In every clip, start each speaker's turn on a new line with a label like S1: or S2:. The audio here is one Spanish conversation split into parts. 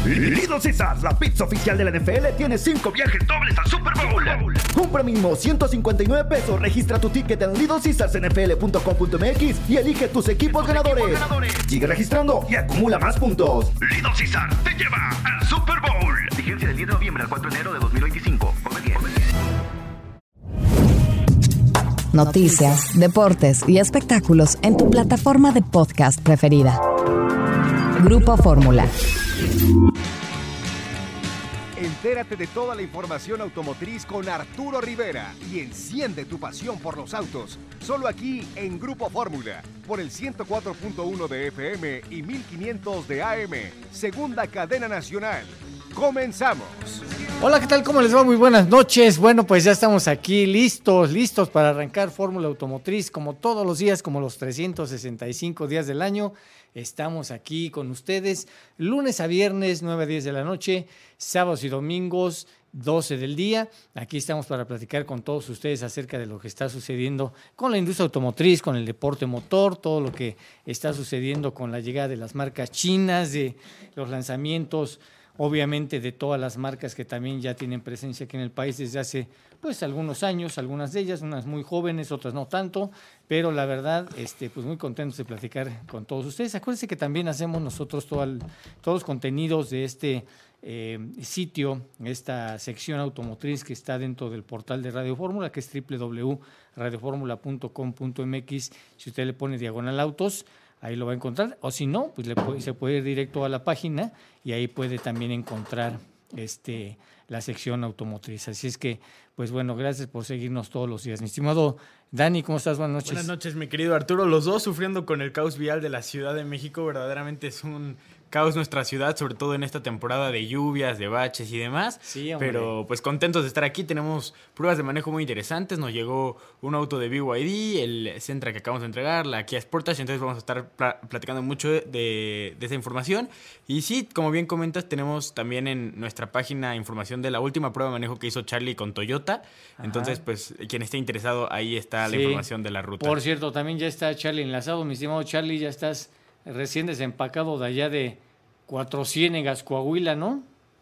S1: Little Caesars, la pizza oficial de la NFL, tiene 5 viajes dobles al Super Bowl. Compra mínimo 159 pesos, registra tu ticket en littlecaesarsnfl.com.mx y elige tus equipos ganadores. Sigue registrando y acumula más puntos. Little Caesars te lleva al Super Bowl. Vigencia del 10 de noviembre al 4 de enero de 2025. Come bien.
S2: Noticias, deportes y espectáculos en tu plataforma de podcast preferida. Grupo Fórmula.
S3: Entérate de toda la información automotriz con Arturo Rivera y enciende tu pasión por los autos. Solo aquí en Grupo Fórmula, por el 104.1 de FM y 1500 de AM, segunda cadena nacional. ¡Comenzamos!
S4: Hola, ¿qué tal? ¿Cómo les va? Muy buenas noches. Bueno, pues ya estamos aquí listos para arrancar Fórmula Automotriz, como todos los días, como los 365 días del año. Estamos aquí con ustedes lunes a viernes, 9 a 10 de la noche, sábados y domingos, 12 del día. Aquí estamos para platicar con todos ustedes acerca de lo que está sucediendo con la industria automotriz, con el deporte motor, todo lo que está sucediendo con la llegada de las marcas chinas, de los lanzamientos, obviamente de todas las marcas que también ya tienen presencia aquí en el país desde hace pues algunos años, algunas de ellas, unas muy jóvenes, otras no tanto, pero la verdad, pues muy contentos de platicar con todos ustedes. Acuérdense que también hacemos nosotros todos los contenidos de este sitio, esta sección automotriz que está dentro del portal de Radio Fórmula, que es www.radioformula.com.mx. Si usted le pone diagonal autos, ahí lo va a encontrar, o si no, pues se puede ir directo a la página y ahí puede también encontrar la sección automotriz. Así es que, pues bueno, gracias por seguirnos todos los días. Mi estimado Dani, ¿cómo estás? Buenas noches.
S5: Buenas noches, mi querido Arturo. Los dos sufriendo con el caos vial de la Ciudad de México. Verdaderamente es un caos nuestra ciudad, sobre todo en esta temporada de lluvias, de baches y demás.
S4: Sí, hombre.
S5: Pero pues contentos de estar aquí. Tenemos pruebas de manejo muy interesantes. Nos llegó un auto de BYD, el Sentra que acabamos de entregar, la Kia Sportage. Entonces vamos a estar platicando mucho de esa información. Y sí, como bien comentas, tenemos también en nuestra página información de la última prueba de manejo que hizo Charlie con Toyota. Ajá. Entonces, pues quien esté interesado, ahí está la información de la ruta.
S4: Por cierto, también ya está Charlie enlazado. Mi estimado Charlie, ya estás recién desempacado de allá de Cuatro Ciénegas, Coahuila, ¿no?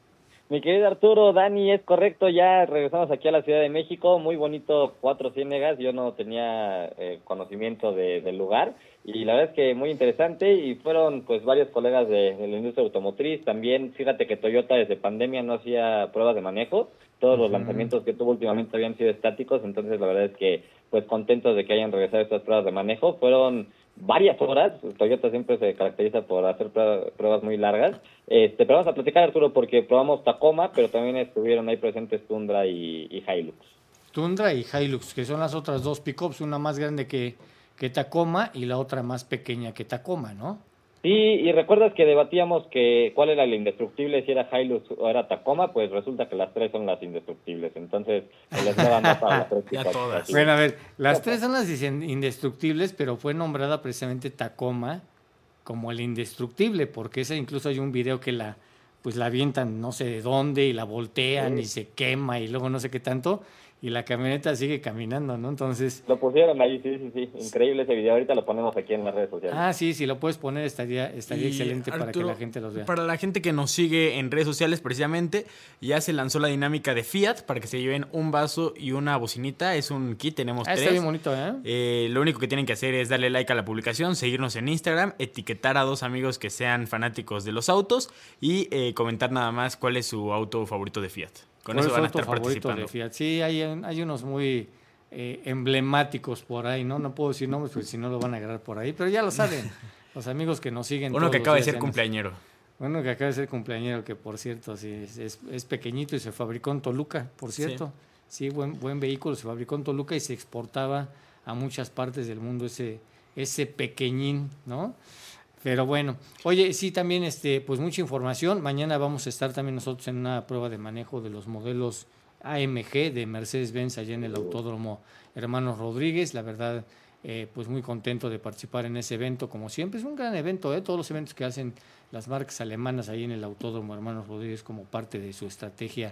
S6: Mi querido Arturo, Dani, es correcto, ya regresamos aquí a la Ciudad de México, muy bonito Cuatro Ciénegas, yo no tenía conocimiento del lugar y la verdad es que muy interesante y fueron pues varios colegas de la industria automotriz, también fíjate que Toyota desde pandemia no hacía pruebas de manejo, todos los lanzamientos que tuvo últimamente habían sido estáticos, entonces la verdad es que pues contentos de que hayan regresado estas pruebas de manejo, fueron varias horas. Toyota siempre se caracteriza por hacer pruebas muy largas. Pero vamos a platicar, Arturo, porque probamos Tacoma, pero también estuvieron ahí presentes Tundra y Hilux. Tundra y Hilux, que son las otras dos pickups, una más grande que Tacoma y la otra más pequeña que Tacoma, ¿no? Sí, y recuerdas que debatíamos que cuál era el indestructible, si era Hilux o era Tacoma, pues resulta que las tres son las indestructibles, entonces les daban para las tres pickups. Bueno, a ver, las tres son las indestructibles, pero fue nombrada precisamente Tacoma como el indestructible, porque esa incluso hay un video que la avientan no sé de dónde y la voltean y se quema y luego no sé qué tanto, y la camioneta sigue caminando, ¿no? Entonces lo pusieron ahí, sí, increíble ese video, ahorita lo ponemos aquí en las redes sociales. Ah, sí, si lo puedes poner estaría excelente, Arturo, para que la gente los vea.
S5: Para la gente que nos sigue en redes sociales, precisamente, ya se lanzó la dinámica de Fiat para que se lleven un vaso y una bocinita, es un kit, tenemos 3. Está bien bonito, ¿eh? Lo único que tienen que hacer es darle like a la publicación, seguirnos en Instagram, etiquetar a 2 amigos que sean fanáticos de los autos y comentar nada más cuál es su auto favorito de Fiat. Con eso van a estar participando. De Fiat.
S4: Sí, hay unos muy emblemáticos por ahí, ¿no? No puedo decir nombres porque si no lo van a agarrar por ahí, pero ya lo saben, los amigos que nos siguen.
S5: Uno que acaba de ser cumpleañero.
S4: Uno que acaba de ser cumpleañero, que por cierto, sí, es pequeñito y se fabricó en Toluca, por cierto. Sí, buen vehículo, se fabricó en Toluca y se exportaba a muchas partes del mundo ese pequeñín, ¿no? Pero bueno, oye, sí, también pues mucha información. Mañana vamos a estar también nosotros en una prueba de manejo de los modelos AMG de Mercedes-Benz allá en el Autódromo Hermanos Rodríguez. La verdad, pues muy contento de participar en ese evento, como siempre. Es un gran evento, todos los eventos que hacen las marcas alemanas ahí en el Autódromo Hermanos Rodríguez como parte de su estrategia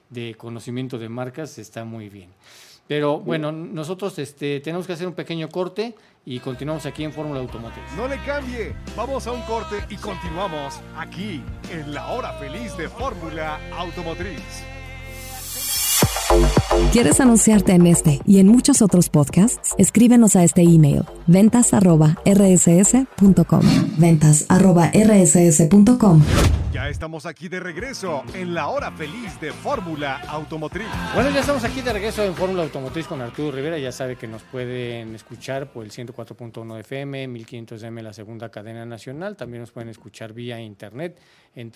S4: de conocimiento de marcas está muy bien. Pero bueno, nosotros tenemos que hacer un pequeño corte y continuamos aquí en Fórmula Automotriz.
S3: No le cambie, vamos a un corte y continuamos aquí en la hora feliz de Fórmula Automotriz.
S2: ¿Quieres anunciarte en este y en muchos otros podcasts? Escríbenos a este email, ventas@rss.com. ventas@rss.com.
S3: Ya estamos aquí de regreso en la hora feliz de Fórmula Automotriz.
S4: Bueno, ya estamos aquí de regreso en Fórmula Automotriz con Arturo Rivera. Ya sabe que nos pueden escuchar por el 104.1 FM, 1500M, la segunda cadena nacional. También nos pueden escuchar vía internet en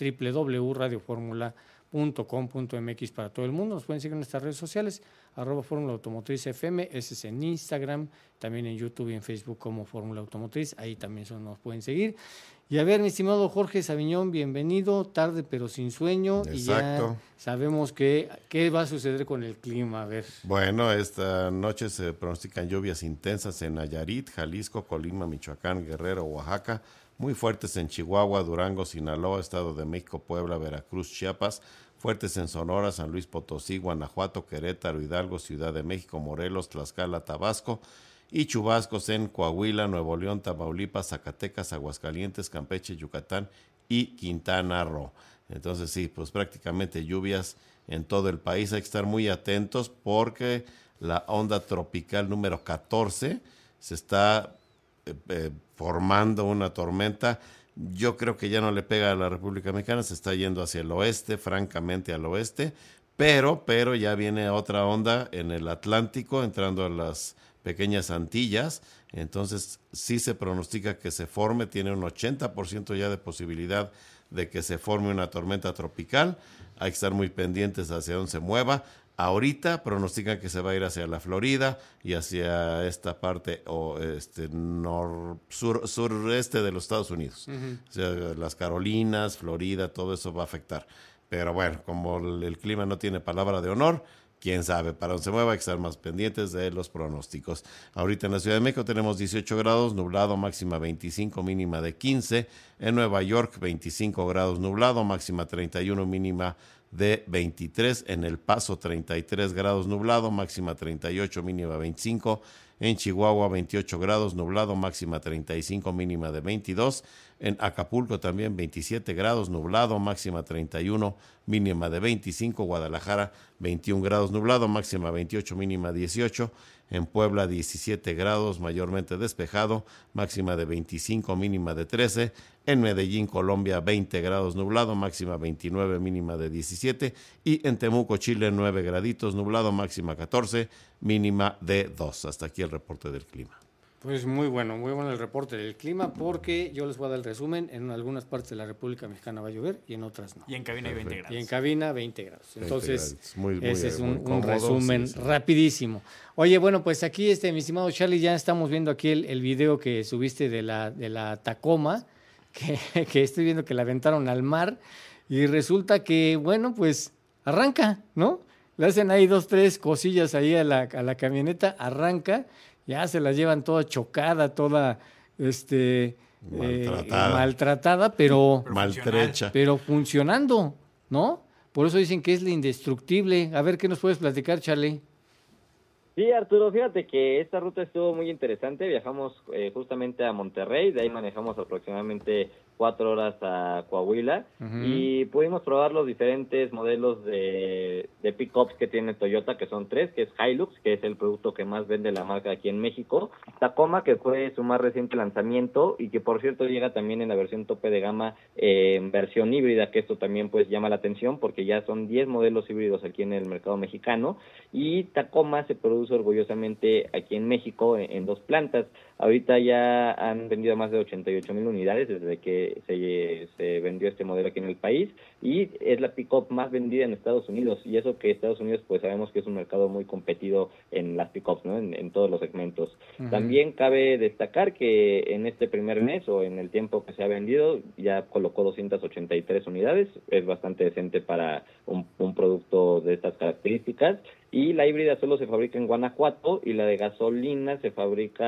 S4: www.radioformula.com.mx para todo el mundo. Nos pueden seguir en nuestras redes sociales, @Fórmula Automotriz FM, ese es en Instagram, también en YouTube y en Facebook como Fórmula Automotriz. Ahí también nos pueden seguir. Y a ver, mi estimado Jorge Saviñón, bienvenido, tarde pero sin sueño.
S7: Exacto.
S4: Y ya sabemos qué va a suceder con el clima, a ver.
S7: Bueno, esta noche se pronostican lluvias intensas en Nayarit, Jalisco, Colima, Michoacán, Guerrero, Oaxaca, muy fuertes en Chihuahua, Durango, Sinaloa, Estado de México, Puebla, Veracruz, Chiapas, fuertes en Sonora, San Luis Potosí, Guanajuato, Querétaro, Hidalgo, Ciudad de México, Morelos, Tlaxcala, Tabasco, y chubascos en Coahuila, Nuevo León, Tamaulipas, Zacatecas, Aguascalientes, Campeche, Yucatán y Quintana Roo. Entonces sí, pues prácticamente lluvias en todo el país. Hay que estar muy atentos porque la onda tropical número 14 se está formando una tormenta. Yo creo que ya no le pega a la República Mexicana, se está yendo hacia el oeste, francamente al oeste, pero ya viene otra onda en el Atlántico, entrando a las pequeñas Antillas. Entonces sí se pronostica que se forme, tiene un 80% ya de posibilidad de que se forme una tormenta tropical. Hay que estar muy pendientes hacia dónde se mueva. Ahorita pronostican que se va a ir hacia la Florida y hacia esta parte sureste de los Estados Unidos. Uh-huh. O sea, las Carolinas, Florida, todo eso va a afectar. Pero bueno, como el clima no tiene palabra de honor, quién sabe, para donde se mueva hay que estar más pendientes de los pronósticos. Ahorita en la Ciudad de México tenemos 18 grados, nublado, máxima 25, mínima de 15. En Nueva York, 25 grados, nublado, máxima 31, mínima de 23. En El Paso, 33 grados, nublado, máxima 38, mínima 25. En Chihuahua, 28 grados, nublado, máxima 35, mínima de 22. En Acapulco también 27 grados, nublado, máxima 31, mínima de 25. Guadalajara, 21 grados, nublado, máxima 28, mínima 18. En Puebla, 17 grados, mayormente despejado, máxima de 25, mínima de 13. En Medellín, Colombia, 20 grados, nublado, máxima 29, mínima de 17. Y en Temuco, Chile, 9 graditos, nublado, máxima 14, mínima de 2. Hasta aquí el reporte del clima.
S4: Pues muy bueno el reporte del clima, porque yo les voy a dar el resumen. En algunas partes de la República Mexicana va a llover y en otras no.
S5: Y en cabina hay 20 grados.
S4: Y en cabina 20 grados. Entonces,
S7: 20 grados.
S4: Ese es un
S7: cómodo,
S4: resumen
S7: sí.
S4: rapidísimo. Oye, bueno, pues aquí, mi estimado Charlie, ya estamos viendo aquí el video que subiste de la Tacoma, que estoy viendo que la aventaron al mar, y resulta que, bueno, pues arranca, ¿no? Le hacen ahí 2, 3 cosillas ahí a la camioneta, arranca. Ya se la llevan toda chocada, toda maltratada, pero
S7: maltrecha.
S4: Pero funcionando, ¿no? Por eso dicen que es la indestructible. A ver, ¿qué nos puedes platicar, Charlie?
S6: Sí, Arturo, fíjate que esta ruta estuvo muy interesante. Viajamos justamente a Monterrey, de ahí manejamos aproximadamente 4 horas a Coahuila, uh-huh. Y pudimos probar los diferentes modelos de pickups que tiene Toyota, que son 3, que es Hilux, que es el producto que más vende la marca aquí en México, Tacoma, que fue su más reciente lanzamiento y que por cierto llega también en la versión tope de gama en versión híbrida, que esto también pues llama la atención porque ya son 10 modelos híbridos aquí en el mercado mexicano, y Tacoma se produce orgullosamente aquí en México en 2 plantas. Ahorita ya han vendido más de 88,000 unidades desde que se vendió este modelo aquí en el país, y es la pick-up más vendida en Estados Unidos, y eso que Estados Unidos pues sabemos que es un mercado muy competido en las pick-ups, ¿no? En todos los segmentos. Uh-huh. También cabe destacar que en este primer mes o en el tiempo que se ha vendido ya colocó 283 unidades, es bastante decente para un producto de estas características. Y la híbrida solo se fabrica en Guanajuato y la de gasolina se fabrica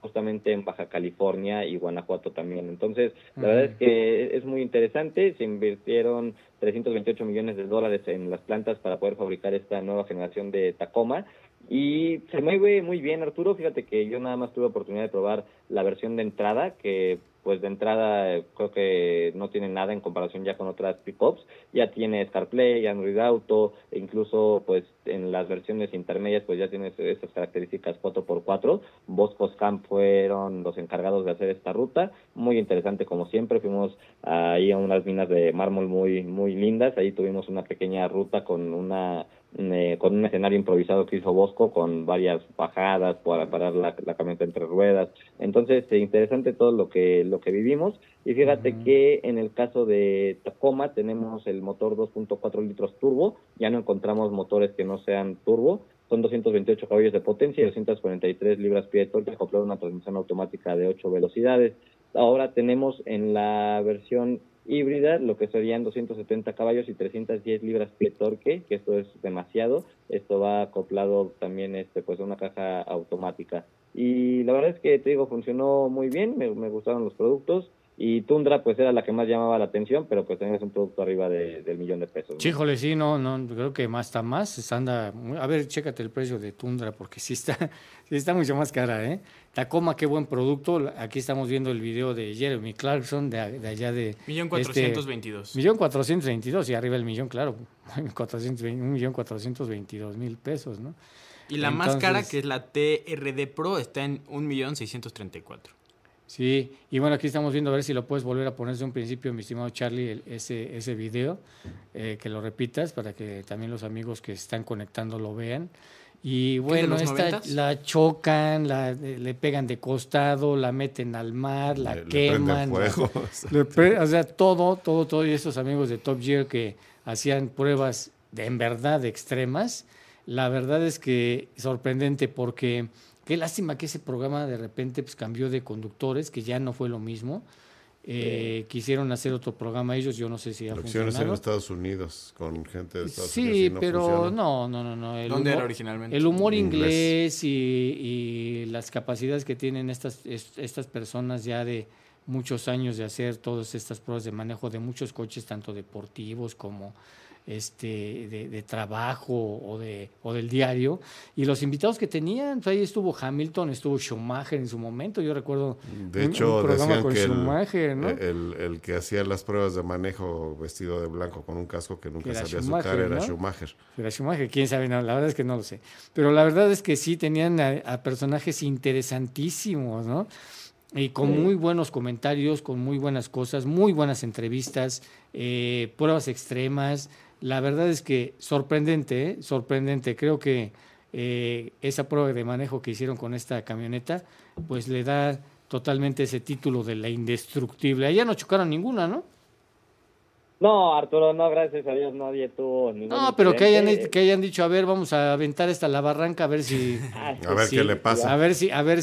S6: justamente en Baja California y Guanajuato también. Entonces, la verdad es que es muy interesante. Se invirtieron $328 millones en las plantas para poder fabricar esta nueva generación de Tacoma. Y se mueve muy bien, Arturo. Fíjate que yo nada más tuve oportunidad de probar la versión de entrada, que pues de entrada creo que no tiene nada en comparación ya con otras pickups. Ya tiene CarPlay, Android Auto, e incluso pues en las versiones intermedias pues ya tiene esas características 4x4. Boscoscam fueron los encargados de hacer esta ruta. Muy interesante como siempre. Fuimos ahí a unas minas de mármol muy muy lindas. Ahí tuvimos una pequeña ruta con un escenario improvisado que hizo Bosco, con varias bajadas para parar la camioneta entre ruedas. Entonces, interesante todo lo que vivimos. Y fíjate que en el caso de Tacoma tenemos el motor 2.4 litros turbo. Ya no encontramos motores que no sean turbo. Son 228 caballos de potencia y 243 libras-pie de torque, acoplado a una transmisión automática de 8 velocidades. Ahora tenemos en la versión híbrida lo que serían 270 caballos y 310 libras-pie de torque, que esto es demasiado. Esto va acoplado también pues a una caja automática. Y la verdad es que, te digo, funcionó muy bien, me gustaron los productos. Y Tundra pues era la que más llamaba la atención, pero pues también es un producto arriba del $1,000,000, ¿no?
S4: Chíjole, sí, no, creo que está más, a ver, chécate el precio de Tundra, porque sí está mucho más cara, ¿eh? Tacoma, qué buen producto. Aquí estamos viendo el video de Jeremy Clarkson, de allá de...
S5: 1,422.
S4: 1,422, y arriba el millón, claro, 1,422,000 pesos, ¿no?
S5: Y la más cara, que es la TRD Pro, está en 1,634,000.
S4: Sí, y bueno, aquí estamos viendo a ver si lo puedes volver a poner desde un principio, mi estimado Charlie, ese video, que lo repitas para que también los amigos que están conectando lo vean. Y bueno, esta la chocan, le pegan de costado, la meten al mar, la queman.
S7: Le fuego.
S4: O sea, todo. Y esos amigos de Top Gear que hacían pruebas en verdad extremas, la verdad es que sorprendente, porque... Qué lástima que ese programa de repente pues cambió de conductores, que ya no fue lo mismo. Quisieron hacer otro programa ellos, yo no sé si ha funcionado.
S7: En Estados Unidos, con gente de Estados
S4: Unidos.
S7: Sí,
S4: pero
S7: funciona.
S4: no.
S5: ¿Dónde era originalmente?
S4: El humor inglés y las capacidades que tienen estas personas ya de muchos años de hacer todas estas pruebas de manejo de muchos coches, tanto deportivos como de trabajo o del diario, y los invitados que tenían, pues ahí estuvo Hamilton, estuvo Schumacher en su momento, yo recuerdo
S7: de hecho,
S4: un programa
S7: decían
S4: con
S7: que
S4: Schumacher, ¿no?
S7: el que hacía las pruebas de manejo vestido de blanco con un casco que nunca sabía su cara,
S4: ¿no?
S7: era Schumacher.
S4: Era Schumacher, quién sabe, no, la verdad es que no lo sé, pero la verdad es que sí tenían a personajes interesantísimos, ¿no? Y con muy buenos comentarios, con muy buenas cosas, muy buenas entrevistas, pruebas extremas. La verdad es que sorprendente. Creo que esa prueba de manejo que hicieron con esta camioneta, pues le da totalmente ese título de la indestructible. Allá no chocaron ninguna, ¿no?
S6: No, Arturo, no, gracias a Dios nadie tuvo ningún
S4: No, pero que
S6: incidente.
S4: hayan dicho, a ver, vamos a aventar esta la barranca, a ver si...
S7: A ver qué le pasa.
S4: A ver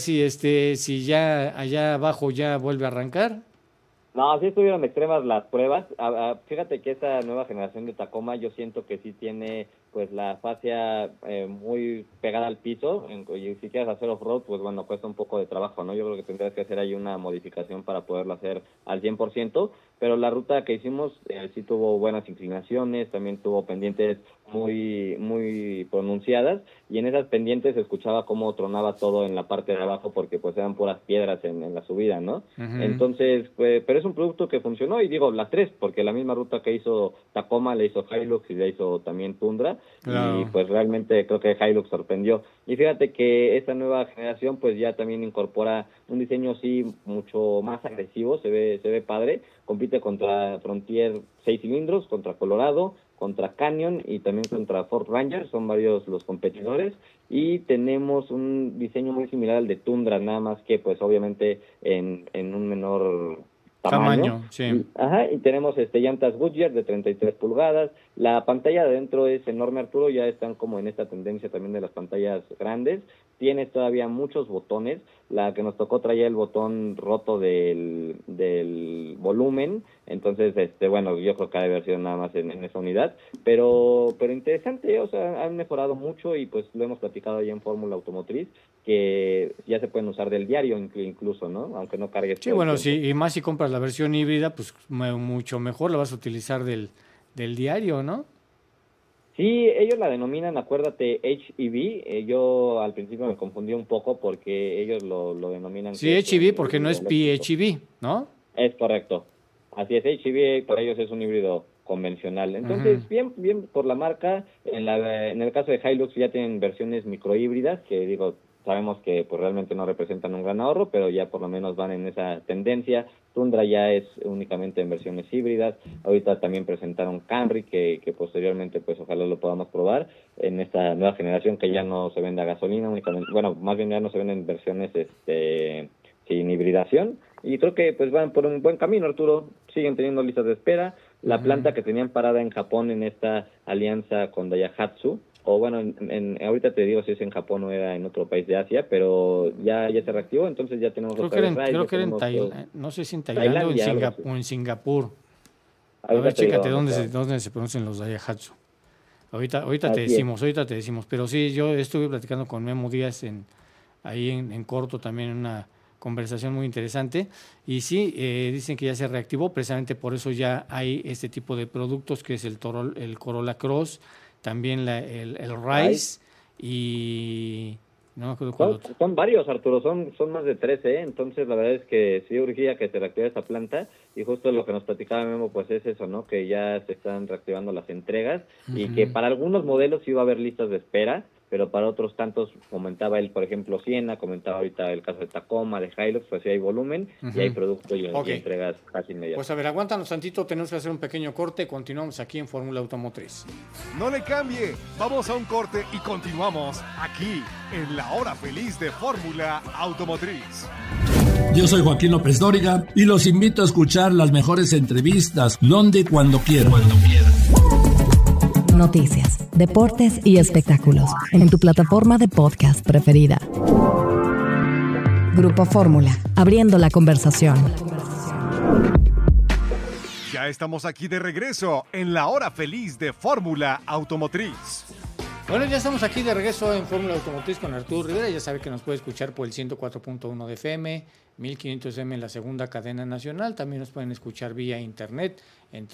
S4: si ya allá abajo ya vuelve a arrancar.
S6: No, sí estuvieron extremas las pruebas. Fíjate que esta nueva generación de Tacoma yo siento que sí tiene pues la fascia muy pegada al piso, y si quieres hacer off-road, pues bueno, cuesta un poco de trabajo, ¿no? Yo creo que tendrías que hacer ahí una modificación para poderlo hacer al 100%, pero la ruta que hicimos sí tuvo buenas inclinaciones, también tuvo pendientes muy muy pronunciadas, y en esas pendientes se escuchaba cómo tronaba todo en la parte de abajo, porque pues eran puras piedras en la subida, ¿no? Uh-huh. Entonces, pues, pero es un producto que funcionó, y digo las tres, porque la misma ruta que hizo Tacoma la hizo Hilux y la hizo también Tundra. Claro. Y pues realmente creo que Hilux sorprendió. Y fíjate que esta nueva generación pues ya también incorpora un diseño sí mucho más agresivo, se ve padre, compite contra Frontier 6 cilindros, contra Colorado, contra Canyon y también contra Ford Ranger, son varios los competidores, y tenemos un diseño muy similar al de Tundra, nada más que pues obviamente en un menor tamaño,
S4: sí.
S6: Y tenemos llantas Goodyear de 33 pulgadas, la pantalla de adentro es enorme, Arturo, ya están como en esta tendencia también de las pantallas grandes, tienes todavía muchos botones, la que nos tocó traía el botón roto del volumen, entonces, bueno, yo creo que ha de haber sido nada más en esa unidad, pero interesante, o sea, han mejorado mucho, y pues lo hemos platicado ya en Fórmula Automotriz, que ya se pueden usar del diario incluso, ¿no? Aunque no cargues.
S4: Sí, bueno, sí, y más si compras la versión híbrida, pues mucho mejor la vas a utilizar del diario, ¿no?
S6: Sí, ellos la denominan, acuérdate, HEV. Yo al principio me confundí un poco porque ellos lo denominan.
S4: Sí, HEV porque no es PHEV, ¿no?
S6: Es correcto. Así es, HEV para ellos es un híbrido convencional. Entonces, bien por la marca. En el caso de Hilux ya tienen versiones microhíbridas que, digo, sabemos que pues realmente no representan un gran ahorro, pero ya por lo menos van en esa tendencia. Tundra ya es únicamente en versiones híbridas. Ahorita también presentaron Camry, que posteriormente pues ojalá lo podamos probar en esta nueva generación que ya no se vende a gasolina únicamente, bueno, más bien ya no se venden versiones sin hibridación, y creo que pues van por un buen camino, Arturo. Siguen teniendo listas de espera. La planta que tenían parada en Japón en esta alianza con Daihatsu, o bueno, ahorita te digo si es en Japón o era en otro país de Asia, pero ya se reactivó, entonces ya tenemos
S4: creo que era en Tailandia, no sé si en Tailandia o en Singapur. A ver, chécate dónde se pronuncian los Daihatsu. Ahorita te decimos, pero sí, yo estuve platicando con Memo Díaz ahí en corto también, una conversación muy interesante, y sí, dicen que ya se reactivó, precisamente por eso ya hay este tipo de productos que es el Corolla Cross, también el Rise, y no me acuerdo cuál otro.
S6: Son varios, Arturo, son más de 13, entonces la verdad es que sí urgía que se reactive esa planta, y justo lo que nos platicaba Memo pues es eso, ¿no? Que ya se están reactivando las entregas, y que para algunos modelos sí va a haber listas de espera, pero para otros tantos, comentaba él, por ejemplo, Siena, comentaba ahorita el caso de Tacoma, de Hilux, pues sí hay volumen y hay producto y entregas casi inmediatas.
S4: Pues a ver, aguántanos tantito, tenemos que hacer un pequeño corte, continuamos aquí en Fórmula Automotriz.
S3: No le cambie, vamos a un corte y continuamos aquí en la hora feliz de Fórmula Automotriz.
S8: Yo soy Joaquín López Dóriga y los invito a escuchar las mejores entrevistas donde y cuando quieran.
S2: Noticias, deportes y espectáculos en tu plataforma de podcast preferida. Grupo Fórmula, abriendo la conversación.
S3: Ya estamos aquí de regreso en la hora feliz de Fórmula Automotriz.
S4: Bueno, ya estamos aquí de regreso en Fórmula Automotriz con Arturo Rivera. Ya sabe que nos puede escuchar por el 104.1 de FM, 1500M en la segunda cadena nacional. También nos pueden escuchar vía internet en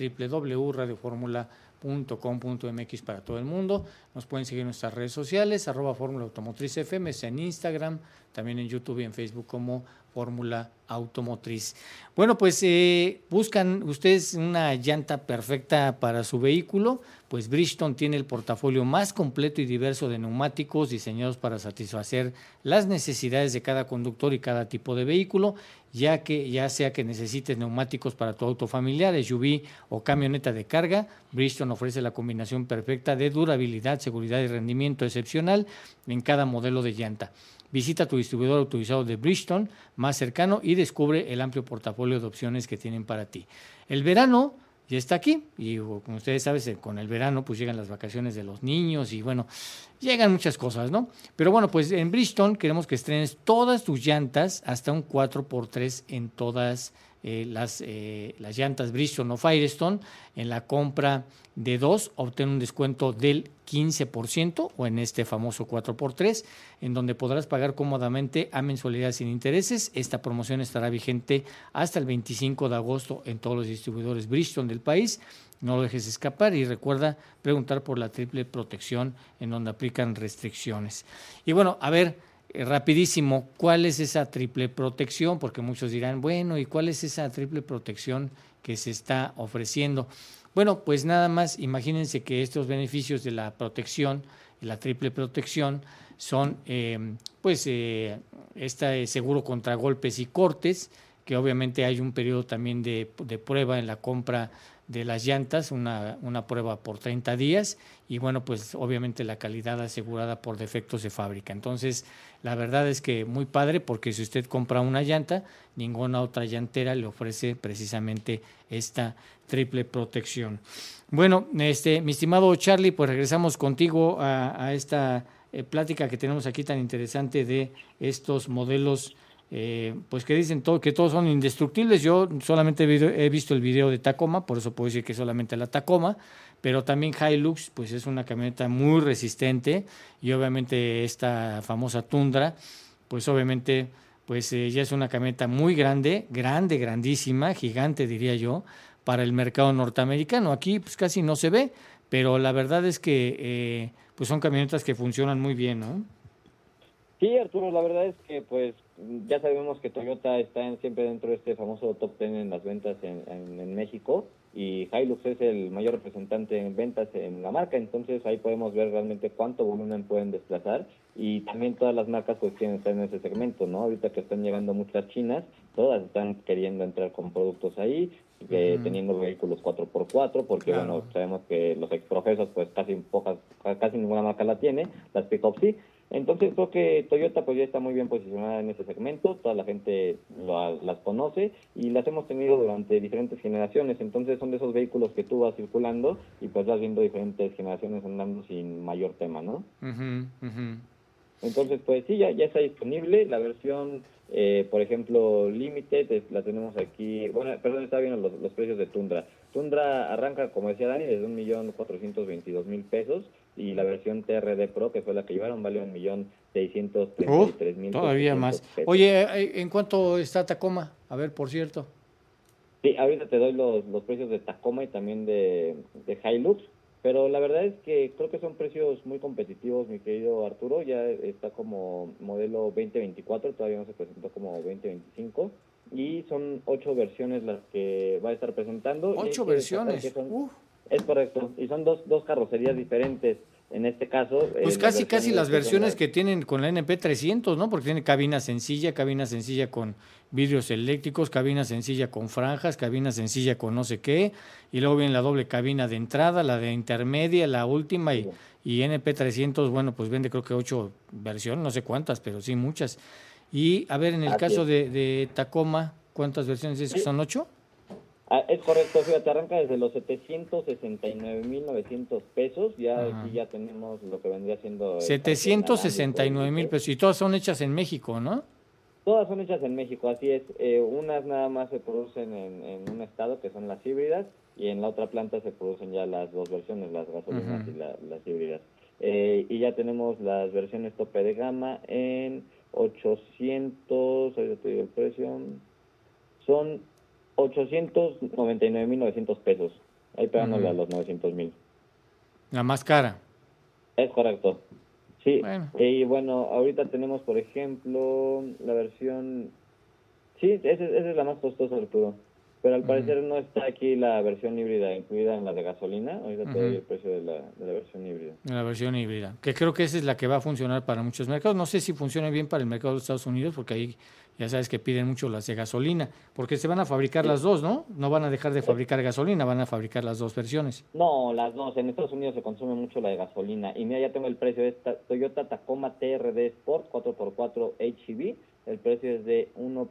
S4: www.radioformula.com.mx para todo el mundo. Nos pueden seguir en nuestras redes sociales, @Fórmula Automotriz FM, en Instagram, también en YouTube y en Facebook como Fórmula Automotriz. Bueno, pues buscan ustedes una llanta perfecta para su vehículo, pues Bridgestone tiene el portafolio más completo y diverso de neumáticos diseñados para satisfacer las necesidades de cada conductor y cada tipo de vehículo, ya sea que necesites neumáticos para tu auto familiar, SUV o camioneta de carga. Bridgestone ofrece la combinación perfecta de durabilidad, seguridad y rendimiento excepcional en cada modelo de llanta. Visita tu distribuidor autorizado de Bridgestone más cercano y descubre el amplio portafolio de opciones que tienen para ti. El verano ya está aquí y como ustedes saben, con el verano pues llegan las vacaciones de los niños y bueno, llegan muchas cosas, ¿no? Pero bueno, pues en Bridgestone queremos que estrenes todas tus llantas hasta un 4x3 en todas las llantas Bridgestone o Firestone. En la compra de 2 obtén un descuento del 15% o en este famoso 4x3, en donde podrás pagar cómodamente a mensualidad sin intereses. Esta promoción estará vigente hasta el 25 de agosto en todos los distribuidores Bridgestone del país. No lo dejes escapar y recuerda preguntar por la triple protección en donde aplican restricciones. Y bueno, a ver, rapidísimo, ¿cuál es esa triple protección? Porque muchos dirán, bueno, ¿y cuál es esa triple protección que se está ofreciendo? Bueno, pues nada más, imagínense que estos beneficios de la protección, la triple protección, son este seguro contra golpes y cortes, que obviamente hay un periodo también de prueba en la compra de las llantas, una prueba por 30 días y bueno, pues obviamente la calidad asegurada por defectos de fábrica. Entonces, la verdad es que muy padre porque si usted compra una llanta, ninguna otra llantera le ofrece precisamente esta triple protección. Bueno, mi estimado Charlie, pues regresamos contigo a esta plática que tenemos aquí tan interesante de estos modelos pues que dicen que todos son indestructibles. Yo solamente he visto el video de Tacoma, por eso puedo decir que solamente la Tacoma, pero también Hilux pues es una camioneta muy resistente y obviamente esta famosa Tundra pues obviamente pues ya es una camioneta muy grandísima, gigante diría yo, para el mercado norteamericano. Aquí pues casi no se ve, pero la verdad es que pues son camionetas que funcionan muy bien, ¿no?
S6: Sí, Arturo, la verdad es que pues ya sabemos que Toyota está siempre dentro de este famoso top 10 en las ventas en México, y Hilux es el mayor representante en ventas en la marca, entonces ahí podemos ver realmente cuánto volumen pueden desplazar, y también todas las marcas pues quieren estar en ese segmento, ¿no? Ahorita que están llegando muchas chinas, todas están queriendo entrar con productos ahí, teniendo vehículos 4x4, porque
S4: claro,
S6: bueno, sabemos que los exprofesos pues casi ninguna marca la tiene, las pick-up sí. Entonces creo que Toyota pues ya está muy bien posicionada en ese segmento, toda la gente las conoce y las hemos tenido durante diferentes generaciones, entonces son de esos vehículos que tú vas circulando y pues vas viendo diferentes generaciones andando sin mayor tema, ¿no? Entonces pues sí, ya está disponible la versión, por ejemplo, Limited, la tenemos aquí, bueno, perdón, está viendo los precios de Tundra. Tundra arranca, como decía Dani, desde 1.422.000 pesos, y la versión TRD Pro, que fue la que llevaron, vale 1.633.000.
S4: Todavía más.
S6: Pesos.
S4: Oye, ¿en cuánto está Tacoma? A ver, por cierto.
S6: Sí, ahorita te doy los precios de Tacoma y también de Hilux, pero la verdad es que creo que son precios muy competitivos, mi querido Arturo. Ya está como modelo 2024, todavía no se presentó como 2025, y son 8 versiones las que va a estar presentando.
S4: 8 versiones.
S6: Es correcto, y son dos carrocerías diferentes. En este caso...
S4: Pues casi las versiones que tienen con la NP300, ¿no? Porque tiene cabina sencilla con vidrios eléctricos, cabina sencilla con franjas, cabina sencilla con no sé qué, y luego viene la doble cabina de entrada, la de intermedia, la última, y NP300, bueno, pues vende creo que 8 versiones, no sé cuántas, pero sí muchas. Y a ver, en el caso de Tacoma, ¿cuántas versiones es? ¿Son 8?
S6: Es correcto, fíjate, arranca desde los 769.900 pesos, aquí ya tenemos lo que vendría siendo...
S4: 769,000 pesos, y todas son hechas en México, ¿no?
S6: Todas son hechas en México, así es. Unas nada más se producen en un estado, que son las híbridas, y en la otra planta se producen ya las dos versiones, las gasolinas y las híbridas. Y ya tenemos las versiones tope de gama en 800, ahorita te digo el precio, son 899.900 pesos, ahí pegándole a los 900.000.
S4: La más cara.
S6: Es correcto. Sí,
S4: bueno.
S6: Y bueno, ahorita tenemos, por ejemplo, la versión... Sí, esa es la más costosa, Arturo. Pero al parecer no está aquí la versión híbrida incluida en la de gasolina. Ahorita te doy el precio de la versión híbrida.
S4: La versión híbrida, que creo que esa es la que va a funcionar para muchos mercados. No sé si funciona bien para el mercado de los Estados Unidos, porque ahí ya sabes que piden mucho las de gasolina, porque se van a fabricar las dos, ¿no? No van a dejar de fabricar gasolina, van a fabricar las dos versiones.
S6: No, las dos. En Estados Unidos se consume mucho la de gasolina. Y mira, ya tengo el precio. Esta Toyota Tacoma TRD Sport 4x4 HEV. El precio es de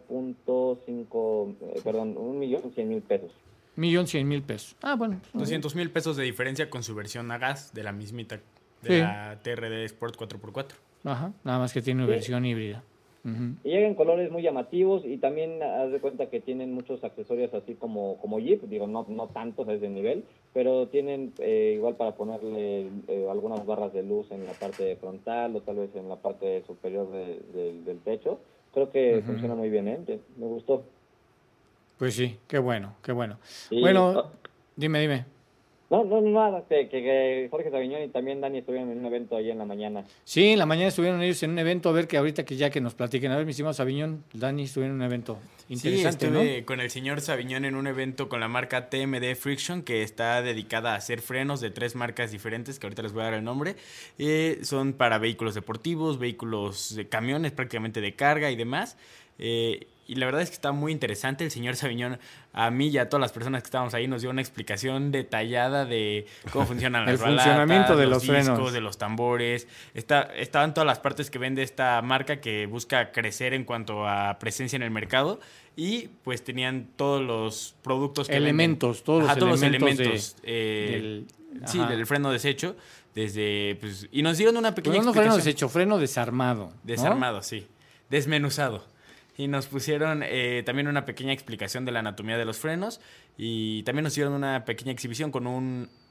S6: 1.100.000 pesos.
S4: 1.100.000 pesos. Ah, bueno.
S5: 200,000 pesos de diferencia con su versión a gas de la mismita, de la TRD Sport 4x4.
S4: Ajá, nada más que tiene una versión híbrida.
S6: Y llegan colores muy llamativos, y también haz de cuenta que tienen muchos accesorios así como Jeep, digo, no tantos a ese nivel, pero tienen igual para ponerle algunas barras de luz en la parte frontal o tal vez en la parte superior del techo. Creo que funciona muy bien, me gustó.
S4: Pues sí, qué bueno.
S6: Sí.
S4: Bueno, dime.
S6: No, nada, que Jorge Saviñón y también Dani estuvieron en un evento ahí en la mañana.
S4: Sí, en la mañana estuvieron ellos en un evento, a ver que ahorita que nos platiquen. A ver, mi estimado Saviñón, Dani, estuvieron en un evento interesante,
S5: sí, estuve
S4: ¿no?
S5: con el señor Saviñón en un evento con la marca TMD Friction, que está dedicada a hacer frenos de 3 marcas diferentes, que ahorita les voy a dar el nombre. Son para vehículos deportivos, vehículos de camiones prácticamente de carga y demás. Y la verdad es que está muy interesante. El señor Saviñón, a mí y a todas las personas que estábamos ahí, nos dio una explicación detallada de cómo funcionan las balatas,
S4: funcionamiento de los
S5: discos,
S4: frenos,
S5: de los tambores. Estaban todas las partes que vende esta marca, que busca crecer en cuanto a presencia en el mercado, y pues tenían todos los productos que
S4: elementos,
S5: venden.
S4: todos los elementos
S5: del freno deshecho. Pues, y nos dieron una pequeña explicación.
S4: No freno deshecho, freno desarmado.
S5: Desarmado, ¿no? Sí. Desmenuzado. Y nos pusieron también una pequeña explicación de la anatomía de los frenos, y también nos dieron una pequeña exhibición con un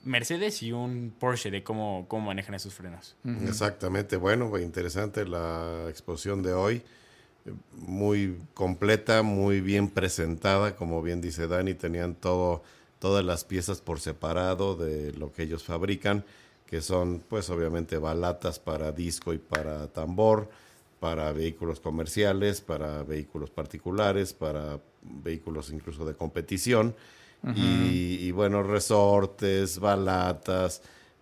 S5: Mercedes y un Porsche de cómo manejan esos frenos.
S7: Exactamente, bueno, interesante la exposición de hoy, muy completa, muy bien presentada, como bien dice Dani, tenían todas las piezas por separado de lo que ellos fabrican, que son pues obviamente balatas para disco y para tambor, para vehículos comerciales, para vehículos particulares, para vehículos incluso de competición. Y bueno, resortes, balatas,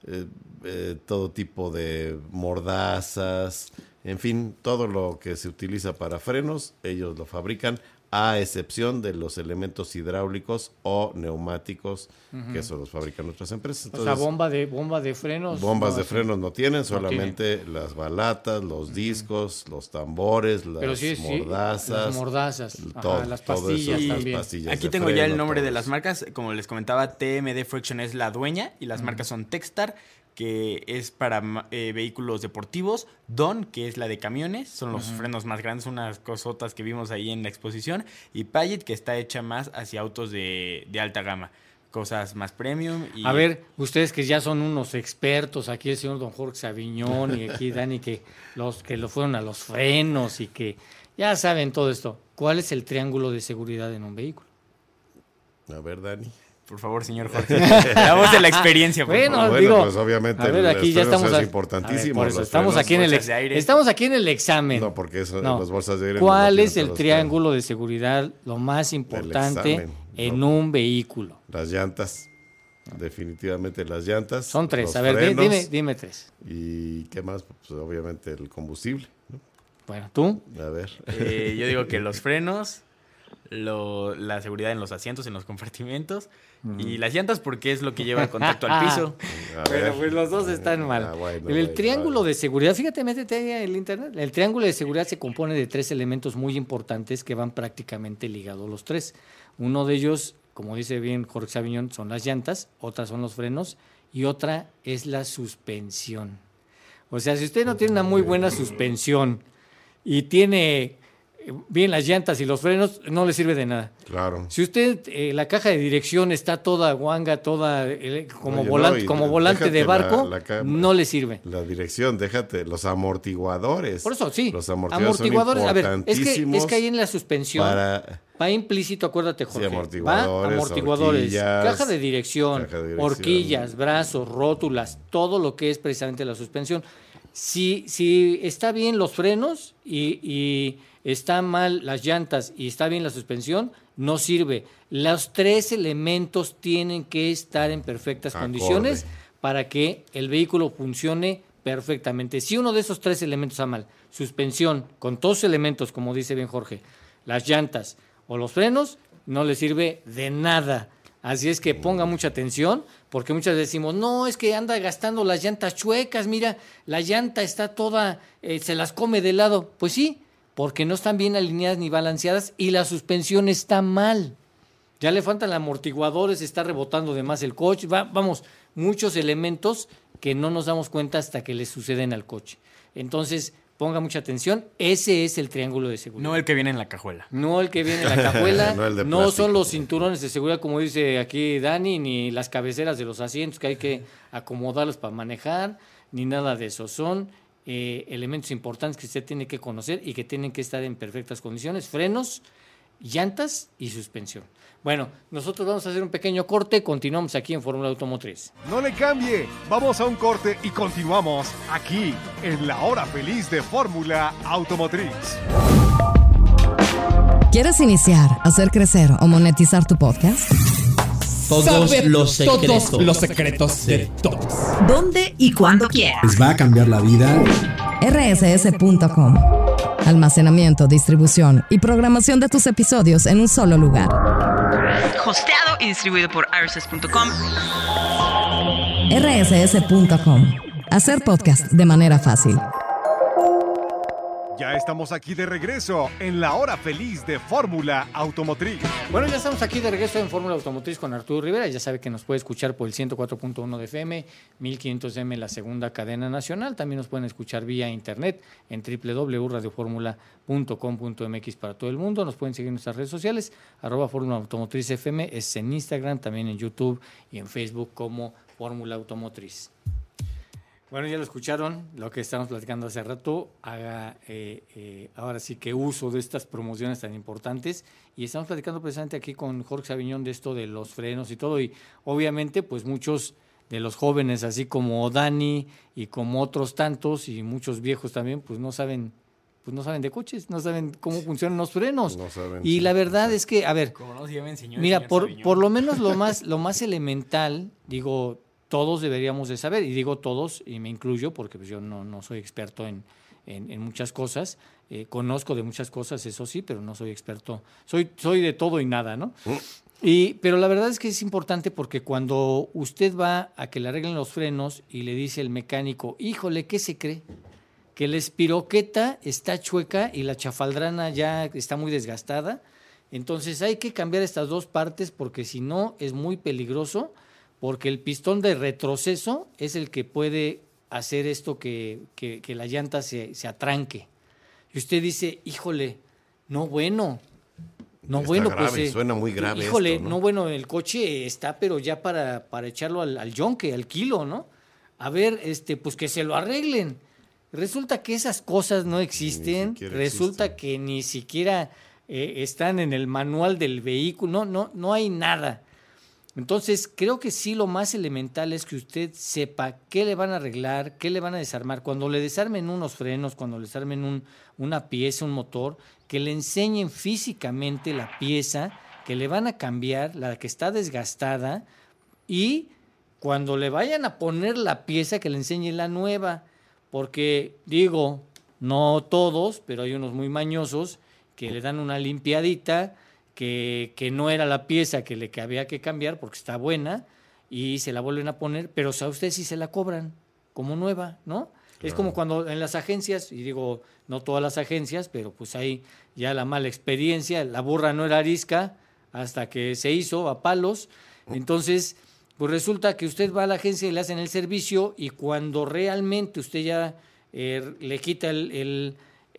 S7: todo tipo de mordazas, en fin, todo lo que se utiliza para frenos, ellos lo fabrican, a excepción de los elementos hidráulicos o neumáticos, que eso los fabrican otras empresas. Entonces,
S4: o sea, bomba de frenos.
S7: Bombas de frenos no tienen, solamente las balatas, los discos, los tambores, las mordazas.
S4: Las mordazas,
S7: todo,
S4: las pastillas también.
S7: Pastillas
S5: aquí tengo ya el nombre de las marcas. Como les comentaba, TMD Friction es la dueña y las marcas son Textar, que es para vehículos deportivos, Don, que es la de camiones, son los frenos más grandes, unas cosotas que vimos ahí en la exposición, y Payet, que está hecha más hacia autos de alta gama, cosas más premium.
S4: A ver, ustedes que ya son unos expertos, aquí el señor don Jorge Saviñón y aquí Dani, que lo fueron a los frenos y que ya saben todo esto, ¿cuál es el triángulo de seguridad en un vehículo?
S7: A ver, Dani.
S5: Por favor, señor Jorge. La voz de la experiencia.
S7: Bueno,
S4: digo,
S7: pues obviamente
S4: a ver, aquí ya estamos
S7: es importantísimo.
S4: Por eso, estamos aquí en el examen.
S7: No, porque las bolsas de aire.
S4: ¿Cuál es el triángulo de seguridad lo más importante en un vehículo?
S7: Las llantas. Definitivamente las llantas.
S4: Son tres. A ver, dime tres.
S7: ¿Y qué más? Pues obviamente el combustible, ¿no?
S4: Bueno, ¿tú?
S7: A ver.
S5: Yo digo que los frenos, la seguridad en los asientos, en los compartimentos, y las llantas porque es lo que lleva el contacto al piso.
S4: Bueno, pues los dos están mal. El triángulo de seguridad, fíjate, métete en el internet. El triángulo de seguridad se compone de tres elementos muy importantes que van prácticamente ligados los tres. Uno de ellos, como dice bien Jorge Saviñón, son las llantas, otras son los frenos y otra es la suspensión. O sea, si usted no tiene una muy buena suspensión y tiene bien las llantas y los frenos, no le sirve de nada.
S7: Claro.
S4: Si usted, la caja de dirección está toda guanga, toda como volante de barco, no le sirve.
S7: La dirección, déjate, los amortiguadores.
S4: Por eso, sí.
S7: Los amortiguadores
S4: a ver, es que ahí en la suspensión va implícito, acuérdate, Jorge.
S7: Sí,
S4: amortiguadores, caja de dirección, horquillas, brazos, rótulas, todo lo que es precisamente la suspensión. Si está bien los frenos y están mal las llantas y está bien la suspensión, no sirve. Los tres elementos tienen que estar en perfectas condiciones para que el vehículo funcione perfectamente. Si uno de esos tres elementos está mal, suspensión, con todos los elementos, como dice bien Jorge, las llantas o los frenos, no le sirve de nada. Así es que ponga mucha atención, porque muchas veces decimos, no, es que anda gastando las llantas chuecas, mira, la llanta está toda, se las come de lado. Pues sí, porque no están bien alineadas ni balanceadas y la suspensión está mal. Ya le faltan amortiguadores, está rebotando de más el coche, vamos, muchos elementos que no nos damos cuenta hasta que le suceden al coche. Entonces, ponga mucha atención, ese es el triángulo de seguridad.
S5: No el que viene en la cajuela.
S4: No el que viene en la cajuela,
S7: no
S4: son los cinturones de seguridad, como dice aquí Dani, ni las cabeceras de los asientos que hay que acomodarlos para manejar, ni nada de eso. Son elementos importantes que usted tiene que conocer y que tienen que estar en perfectas condiciones: frenos, llantas y suspensión. Bueno, nosotros vamos a hacer un pequeño corte, continuamos aquí en Fórmula Automotriz.
S3: No le cambie, vamos a un corte y continuamos aquí en la hora feliz de Fórmula Automotriz.
S2: ¿Quieres iniciar, hacer crecer o monetizar tu podcast?
S9: Todos los secretos de todos.
S10: ¿Dónde y cuándo quieras?
S9: Les va a cambiar la vida.
S2: rss.com. Almacenamiento, distribución y programación de tus episodios en un solo lugar.
S10: Hosteado y distribuido por rss.com.
S2: rss.com. Hacer podcast de manera fácil.
S3: Ya estamos aquí de regreso en la hora feliz de Fórmula Automotriz.
S4: Bueno, ya estamos aquí de regreso en Fórmula Automotriz con Arturo Rivera. Ya sabe que nos puede escuchar por el 104.1 de FM, 1500M la segunda cadena nacional. También nos pueden escuchar vía internet en www.radioformula.com.mx para todo el mundo. Nos pueden seguir en nuestras redes sociales, @Fórmula Automotriz FM, es en Instagram, también en YouTube y en Facebook como Fórmula Automotriz. Bueno, ya lo escucharon, lo que estamos platicando hace rato. Haga ahora sí que uso de estas promociones tan importantes. Y estamos platicando precisamente aquí con Jorge Saviñón de esto de los frenos y todo. Y obviamente, pues muchos de los jóvenes, así como Dani y como otros tantos, y muchos viejos también, pues no saben de coches, no saben cómo funcionan los frenos.
S7: No saben,
S4: y
S7: sí,
S4: la verdad es que, a ver,
S5: Como no, ya me enseñó
S4: mira,
S5: el señor Saviñón.
S4: por lo menos lo más elemental, digo, todos deberíamos de saber, y digo todos, y me incluyo, porque pues yo no soy experto en muchas cosas, conozco de muchas cosas, eso sí, pero no soy experto, soy de todo y nada, ¿no? Pero la verdad es que es importante porque cuando usted va a que le arreglen los frenos y le dice el mecánico, híjole, ¿qué se cree? Que la espiroqueta está chueca y la chafaldrana ya está muy desgastada, entonces hay que cambiar estas dos partes porque si no es muy peligroso, porque el pistón de retroceso es el que puede hacer esto que la llanta se atranque. Y usted dice, híjole,
S7: grave, suena muy grave.
S4: Híjole,
S7: esto, ¿no?
S4: El coche está, pero ya para echarlo al yonque, al kilo, ¿no? A ver, pues que se lo arreglen. Resulta que esas cosas no existen, resulta que ni siquiera están en el manual del vehículo, no hay nada. Entonces, creo que sí lo más elemental es que usted sepa qué le van a arreglar, qué le van a desarmar. Cuando le desarmen unos frenos, cuando le desarmen una pieza, un motor, que le enseñen físicamente la pieza que le van a cambiar, la que está desgastada, y cuando le vayan a poner la pieza, que le enseñen la nueva. Porque, digo, no todos, pero hay unos muy mañosos que le dan una limpiadita, que no era la pieza que había que cambiar porque está buena y se la vuelven a poner, pero a usted sí se la cobran como nueva, ¿no? Claro. Es como cuando en las agencias, y digo, no todas las agencias, pero pues hay ya la mala experiencia, la burra no era arisca hasta que se hizo a palos, entonces pues resulta que usted va a la agencia y le hacen el servicio y cuando realmente usted ya le quita el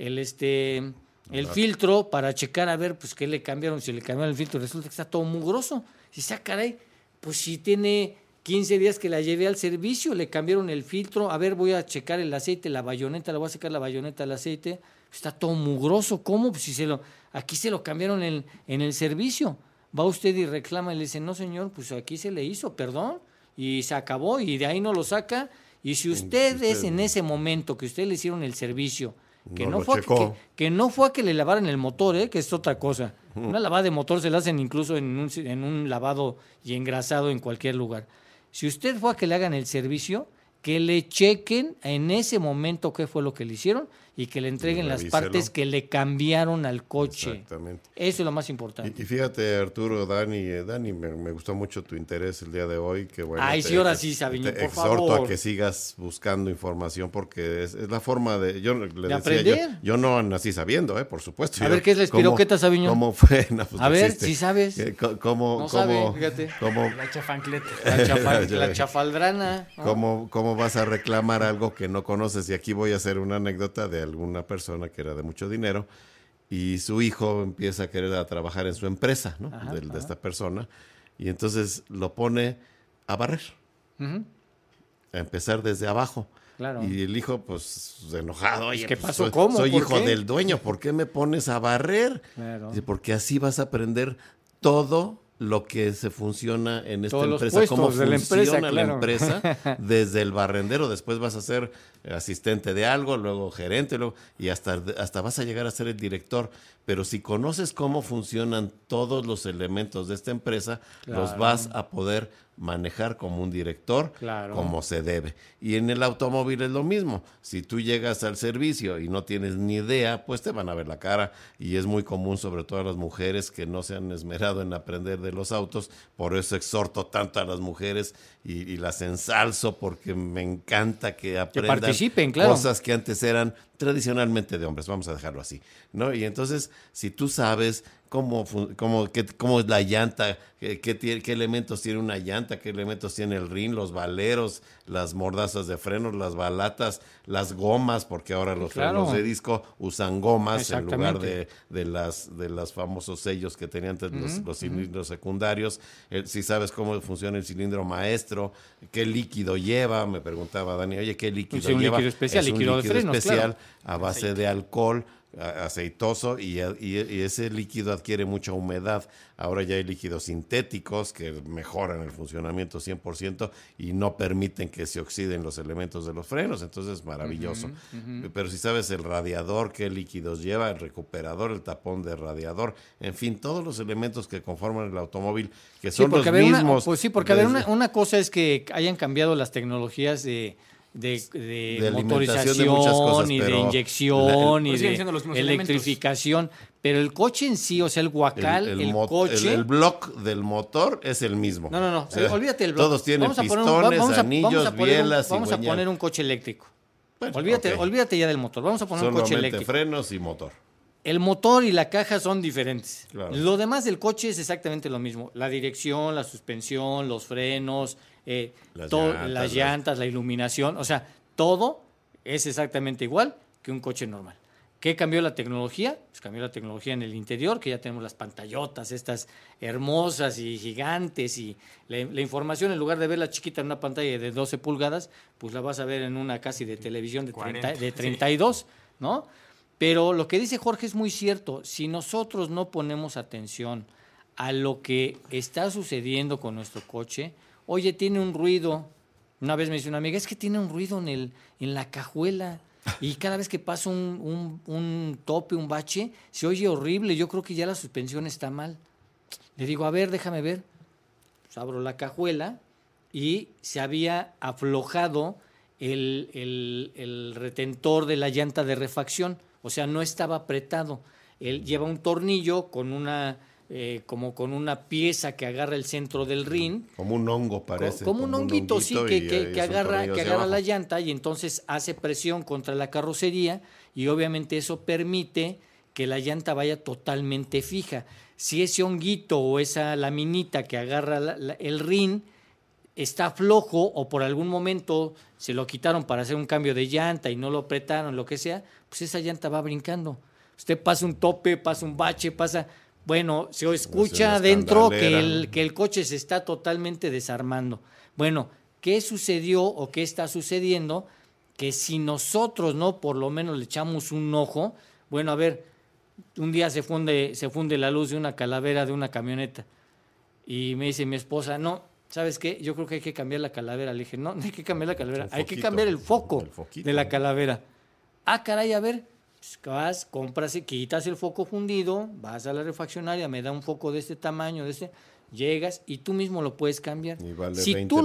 S4: filtro para checar a ver pues qué le cambiaron, si le cambiaron el filtro, resulta que está todo mugroso. Y dice, caray, pues si tiene 15 días que la llevé al servicio, le cambiaron el filtro, a ver, voy a checar el aceite, la bayoneta, le voy a sacar la bayoneta al aceite, está todo mugroso, ¿cómo? Pues si aquí se lo cambiaron en el servicio. Va usted y reclama y le dice, no señor, pues aquí se le hizo, perdón, y se acabó, y de ahí no lo saca. Y si ustedes en ese momento que ustedes le hicieron el servicio, que no fue a que le lavaran el motor, que es otra cosa. Una lavada de motor se la hacen incluso en un lavado y engrasado en cualquier lugar. Si usted fue a que le hagan el servicio, que le chequen en ese momento qué fue lo que le hicieron y que le entreguen las partes que le cambiaron al coche.
S7: Exactamente.
S4: Eso es lo más importante.
S7: Y fíjate, Arturo, Dani, me gustó mucho tu interés el día de hoy. Que bueno,
S4: sí, ahora sí, Saviñón, por favor.
S7: Te exhorto a que sigas buscando información porque es la forma de... Yo le decía,
S4: aprender.
S7: Yo no nací sabiendo, por supuesto.
S4: A ver, ¿qué es la espiroqueta, Saviñón?
S7: ¿Cómo fue? No, pues
S4: a ver, si sabes.
S7: ¿Cómo
S4: sabe, fíjate.
S5: La chafancleta.
S4: La chafaldrana.
S7: ¿No? ¿Cómo vas a reclamar algo que no conoces? Y aquí voy a hacer una anécdota de alguna persona que era de mucho dinero y su hijo empieza a querer a trabajar en su empresa, ¿no? De esta persona, y entonces lo pone a barrer, a empezar desde abajo.
S4: Claro.
S7: Y el hijo, pues, enojado, oye,
S4: ¿qué pasó? ¿Cómo?
S7: Soy hijo
S4: qué?
S7: del dueño, ¿por qué me pones a barrer?
S4: Claro.
S7: Dice, porque así vas a aprender todo lo que se funciona en esta
S4: todos
S7: empresa, cómo funciona
S4: la
S7: empresa, desde el barrendero, después vas a ser asistente de algo, luego gerente, y hasta vas a llegar a ser el director. Pero si conoces cómo funcionan todos los elementos de esta empresa, los vas a poder manejar como un director, como se debe. Y en el automóvil es lo mismo. Si tú llegas al servicio y no tienes ni idea, pues te van a ver la cara. Y es muy común, sobre todo a las mujeres, que no se han esmerado en aprender de los autos. Por eso exhorto tanto a las mujeres y las ensalzo, porque me encanta que aprendan
S4: participen,
S7: cosas que antes eran tradicionalmente de hombres, vamos a dejarlo así, ¿no? Y entonces, si tú sabes cómo es la llanta, qué elementos tiene una llanta, qué elementos tiene el rin, los valeros, las mordazas de frenos, las balatas, las gomas, porque ahora los frenos de disco usan gomas en lugar de las famosos sellos que tenían antes los cilindros secundarios. Si sabes cómo funciona el cilindro maestro, qué líquido lleva, me preguntaba Dani, oye, ¿qué líquido lleva?
S4: Un líquido especial, líquido de frenos,
S7: especial a base de alcohol aceitoso y ese líquido adquiere mucha humedad. Ahora ya hay líquidos sintéticos que mejoran el funcionamiento 100% y no permiten que se oxiden los elementos de los frenos, entonces maravilloso. Pero si sabes el radiador, qué líquidos lleva, el recuperador, el tapón de radiador, en fin, todos los elementos que conforman el automóvil, que son los mismos.
S4: Una cosa es que hayan cambiado las tecnologías de motorización de muchas cosas, y de inyección y de electrificación, pero el coche en sí, o sea, el guacal, el block
S7: del motor es el mismo.
S4: No, o sea, olvídate del block.
S7: Todos tienen pistones, anillos, bielas y
S4: vamos a poner un coche eléctrico. Bueno, olvídate ya del motor, vamos a poner un coche eléctrico.
S7: Frenos y motor.
S4: El motor y la caja son diferentes.
S7: Claro.
S4: Lo demás del coche es exactamente lo mismo. La dirección, la suspensión, los frenos, las llantas, la iluminación. O sea, todo es exactamente igual que un coche normal. ¿Qué cambió la tecnología? Pues cambió la tecnología en el interior, que ya tenemos las pantallotas estas hermosas y gigantes. Y la información, en lugar de verla chiquita en una pantalla de 12 pulgadas, pues la vas a ver en una casi de televisión de 32, ¿no? Pero lo que dice Jorge es muy cierto. Si nosotros no ponemos atención a lo que está sucediendo con nuestro coche, oye, tiene un ruido. Una vez me dice una amiga, es que tiene un ruido en la cajuela. Y cada vez que pasa un tope, un bache, se oye horrible. Yo creo que ya la suspensión está mal. Le digo, a ver, déjame ver. Pues abro la cajuela y se había aflojado el retentor de la llanta de refacción. O sea, no estaba apretado. Él lleva un tornillo con una pieza que agarra el centro del rin.
S7: Como un hongo parece.
S4: Como un honguito, sí, que agarra la llanta y entonces hace presión contra la carrocería y obviamente eso permite que la llanta vaya totalmente fija. Si ese honguito o esa laminita que agarra el rin está flojo o por algún momento se lo quitaron para hacer un cambio de llanta y no lo apretaron, lo que sea, pues esa llanta va brincando. Usted pasa un tope, pasa un bache, bueno, se escucha adentro que el coche se está totalmente desarmando. Bueno, ¿qué sucedió o qué está sucediendo? Que si nosotros no por lo menos le echamos un ojo, bueno, a ver, un día se funde la luz de una calavera de una camioneta y me dice mi esposa, no, ¿sabes qué? Yo creo que hay que cambiar la calavera. Le dije, no hay que cambiar la calavera, hay que cambiar el foco de la calavera. Ah, caray, a ver, pues vas, compras, quitas el foco fundido, vas a la refaccionaria, me da un foco de este tamaño, llegas y tú mismo lo puedes cambiar.
S7: Y vale
S4: si tú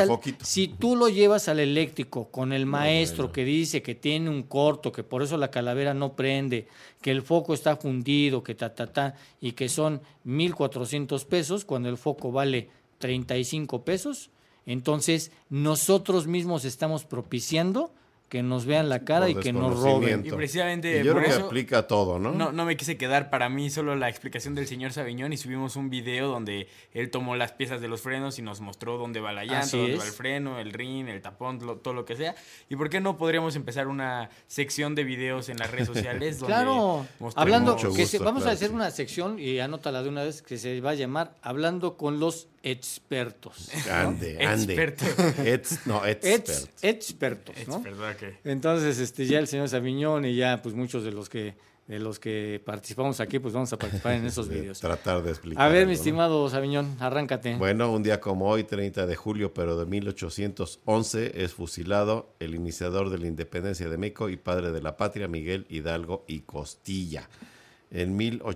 S4: lo llevas al eléctrico con el maestro que dice que tiene un corto, que por eso la calavera no prende, que el foco está fundido, que y que son 1,400 pesos cuando el foco vale 35 pesos, entonces nosotros mismos estamos propiciando que nos vean la cara y que nos roben.
S5: Y precisamente
S7: yo
S5: por
S7: creo
S5: eso
S7: que aplica todo, ¿no?
S5: No me quise quedar para mí solo la explicación del señor Saviñón y subimos un video donde él tomó las piezas de los frenos y nos mostró dónde va la llanta, dónde va el freno, el rin, el tapón, todo lo que sea. ¿Y por qué no podríamos empezar una sección de videos en las redes sociales?
S4: Claro, hablando, vamos a hacer una sección y anótala de una vez que se va a llamar Hablando con los expertos. ¿No?
S7: Expertos, ¿no?
S4: Expertos, ¿no? Entonces, ya el señor Saviñón y ya, pues muchos de los que participamos aquí, pues vamos a participar en esos videos.
S7: Tratar de explicar.
S4: A ver, mi estimado Saviñón, arráncate.
S7: Bueno, un día como hoy, 30 de julio, pero de 1811, es fusilado el iniciador de la independencia de México y padre de la patria, Miguel Hidalgo y Costilla. En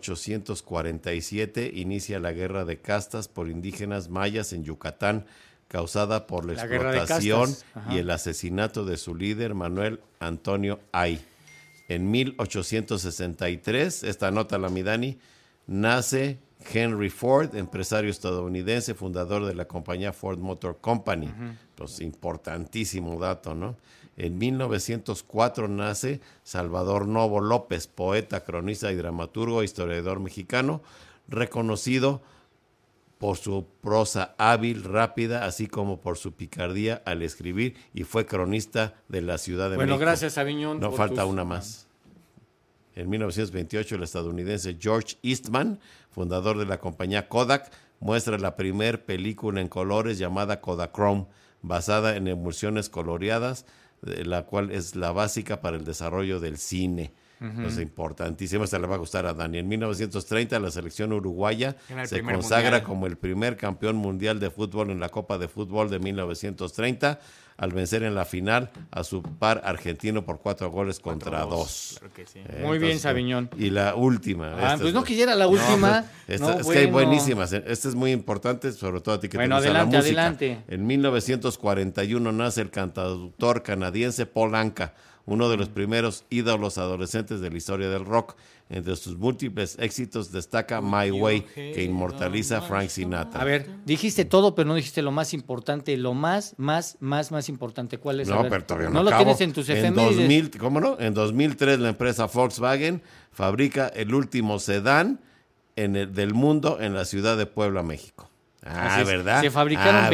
S7: 1847 inicia la guerra de castas por indígenas mayas en Yucatán, causada por la explotación y el asesinato de su líder, Manuel Antonio Ay. En 1863, esta nota la mi Dani, nace Henry Ford, empresario estadounidense, fundador de la compañía Ford Motor Company. Pues importantísimo dato, ¿no? En 1904 nace Salvador Novo López, poeta, cronista y dramaturgo, historiador mexicano, reconocido por su prosa hábil, rápida, así como por su picardía al escribir, y fue cronista de la Ciudad de México.
S4: Bueno, gracias, Aviñón.
S7: No falta una más. En 1928, el estadounidense George Eastman, fundador de la compañía Kodak, muestra la primer película en colores llamada Kodachrome, basada en emulsiones coloreadas, la cual es la básica para el desarrollo del cine. Es importantísimo, esta le va a gustar a Dani. En 1930 la selección uruguaya se consagra mundial como el primer campeón mundial de fútbol en la Copa de Fútbol de 1930, al vencer en la final a su par argentino por 4-2
S5: Claro que sí.
S4: Muy bien, Sabiñón.
S7: Y la última.
S4: Pues no quisiera la última.
S7: Es que hay buenísimas. Esta es muy importante, sobre todo a ti que te gusta la música.
S4: Adelante.
S7: En 1941 nace el cantautor canadiense Paul Anka, uno de los primeros ídolos adolescentes de la historia del rock. Entre sus múltiples éxitos destaca My Way, que inmortaliza Frank Sinatra.
S4: A ver, dijiste todo, pero no dijiste lo más importante, lo más importante. ¿Cuál es?
S7: No, pero todavía
S4: no lo
S7: acabo.
S4: tienes en tus efemérides.
S7: ¿Cómo no? En 2003 la empresa Volkswagen fabrica el último sedán del mundo en la ciudad de Puebla, México. ¿Verdad?
S4: Se fabricaron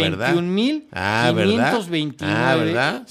S4: 21,529.
S7: ¿Verdad?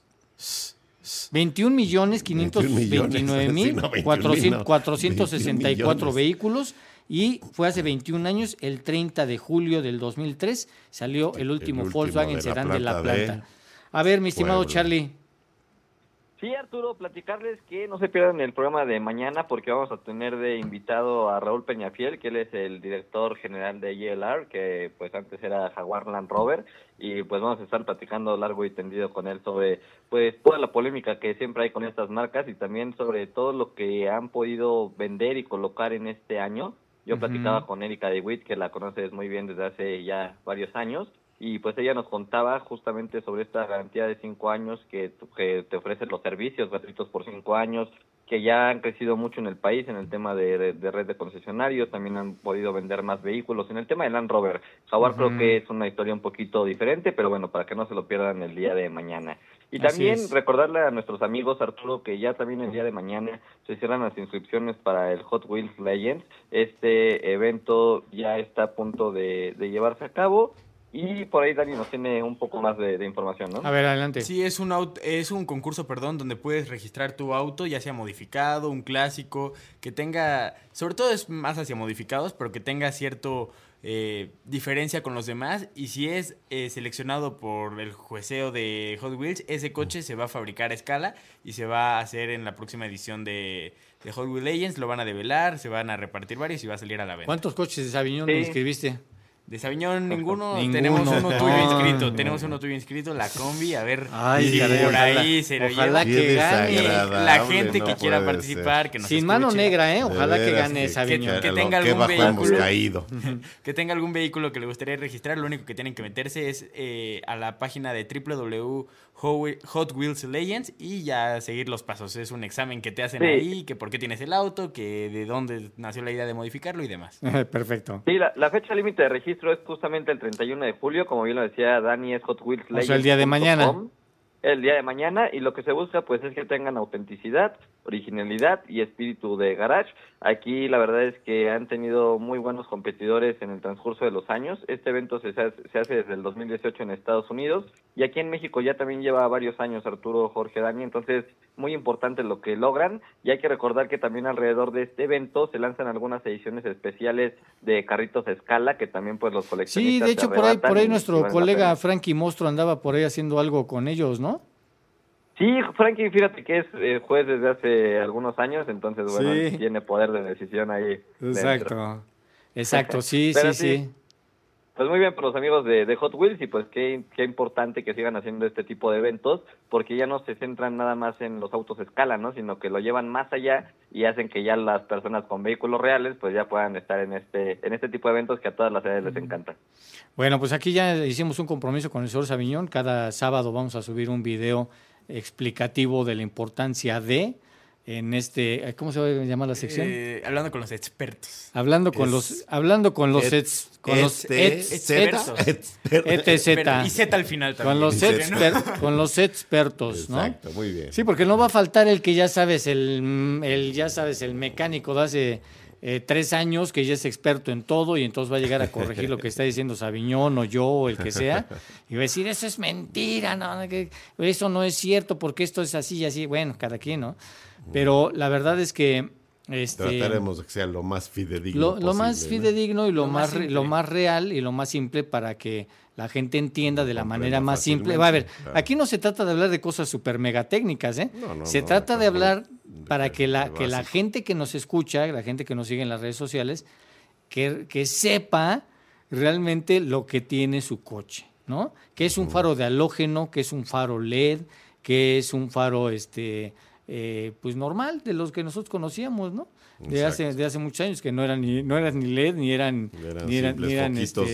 S4: 21,529,464 vehículos, y fue hace 21 años, el 30 de julio del 2003, salió el último Volkswagen sedán de la planta. A ver, mi estimado Charlie.
S6: Sí, Arturo, platicarles que no se pierdan el programa de mañana porque vamos a tener de invitado a Raúl Peñafiel, que él es el director general de JLR, que pues antes era Jaguar Land Rover, y pues vamos a estar platicando largo y tendido con él sobre pues toda la polémica que siempre hay con estas marcas y también sobre todo lo que han podido vender y colocar en este año. Yo platicaba con Erika DeWitt, que la conoces muy bien desde hace ya varios años, y pues ella nos contaba justamente sobre esta garantía de 5 años que te ofrecen los servicios gratuitos por 5 años, que ya han crecido mucho en el país en el tema de red de concesionarios, también han podido vender más vehículos. En el tema de Land Rover, Jaguar creo que es una historia un poquito diferente, pero bueno, para que no se lo pierdan el día de mañana. Y también recordarle a nuestros amigos, Arturo, que ya también el día de mañana se cierran las inscripciones para el Hot Wheels Legends. Este evento ya está a punto de llevarse a cabo. Y por ahí Dani nos tiene un poco más de información, ¿no?
S4: A ver, adelante.
S5: Sí, es un concurso, donde puedes registrar tu auto, ya sea modificado, un clásico, que tenga, sobre todo es más hacia modificados, pero que tenga cierto diferencia con los demás. Y si es seleccionado por el jueceo de Hot Wheels, ese coche se va a fabricar a escala y se va a hacer en la próxima edición de Hot Wheels Legends. Lo van a develar, se van a repartir varios y va a salir a la venta.
S4: ¿Cuántos coches de Sabiñón te inscribiste?
S5: De Sabiñón, ninguno. Tenemos uno tuyo inscrito, la combi. A ver si por ahí se lo lleva.
S4: Ojalá que gane
S5: la gente que quiera participar. Que nos
S4: sin mano negra, ojalá que gane Sabiñón.
S5: Que tenga algún vehículo. Que tenga algún vehículo que le gustaría registrar. Lo único que tienen que meterse es a la página de Hot Wheels Legends y ya seguir los pasos. Es un examen que te hacen ahí, que por qué tienes el auto, que de dónde nació la idea de modificarlo y demás.
S4: Perfecto.
S6: Sí, la fecha límite de registro es justamente el 31 de julio, como bien lo decía Dani, es Hot Wheels Legends.
S4: O sea, el día de mañana.
S6: El día de mañana, y lo que se busca pues es que tengan autenticidad, originalidad y espíritu de garage. Aquí la verdad es que han tenido muy buenos competidores en el transcurso de los años. Este evento se hace desde el 2018 en Estados Unidos y aquí en México ya también lleva varios años, Arturo, Jorge, Dani, entonces muy importante lo que logran, y hay que recordar que también alrededor de este evento se lanzan algunas ediciones especiales de carritos a escala que también pues los coleccionistas.
S4: Sí, de hecho por ahí nuestro colega Frankie Mostro andaba por ahí haciendo algo con ellos, ¿no?
S6: Sí, Frankie, fíjate que es juez desde hace algunos años, entonces, bueno, tiene poder de decisión ahí.
S4: Exacto, sí.
S6: Pues muy bien por los amigos de Hot Wheels, y pues qué importante que sigan haciendo este tipo de eventos, porque ya no se centran nada más en los autos a escala, ¿no? Sino que lo llevan más allá y hacen que ya las personas con vehículos reales pues ya puedan estar en este tipo de eventos que a todas las edades les encanta.
S4: Bueno, pues aquí ya hicimos un compromiso con el señor Sabiñón. Cada sábado vamos a subir un video explicativo de la importancia de ¿cómo se va a llamar la sección?
S5: Hablando con los expertos.
S4: Hablando con los expertos.
S5: Y Z al final también.
S4: Con los expertos, ¿no?
S7: Exacto, muy bien.
S4: Sí, porque no va a faltar el que ya sabes, el mecánico de hace 3 años que ya es experto en todo y entonces va a llegar a corregir lo que está diciendo Sabiñón o yo o el que sea y va a decir, eso es mentira, no, que eso no es cierto porque esto es así y así. Bueno, cada quien, ¿no? Pero la verdad es que
S7: trataremos de que sea lo más fidedigno
S4: lo más
S7: posible,
S4: fidedigno y lo más real y lo más simple para que la gente entienda de la manera más simple. Va a ver, claro. Aquí no se trata de hablar de cosas súper mega técnicas, ¿eh? Se trata de hablar para que la gente que nos escucha, la gente que nos sigue en las redes sociales, que sepa realmente lo que tiene su coche, ¿no? Que es un faro de halógeno, que es un faro LED, que es un faro pues normal, de los que nosotros conocíamos, ¿no? De hace muchos años, que no eran ni LED, ni eran
S7: foquitos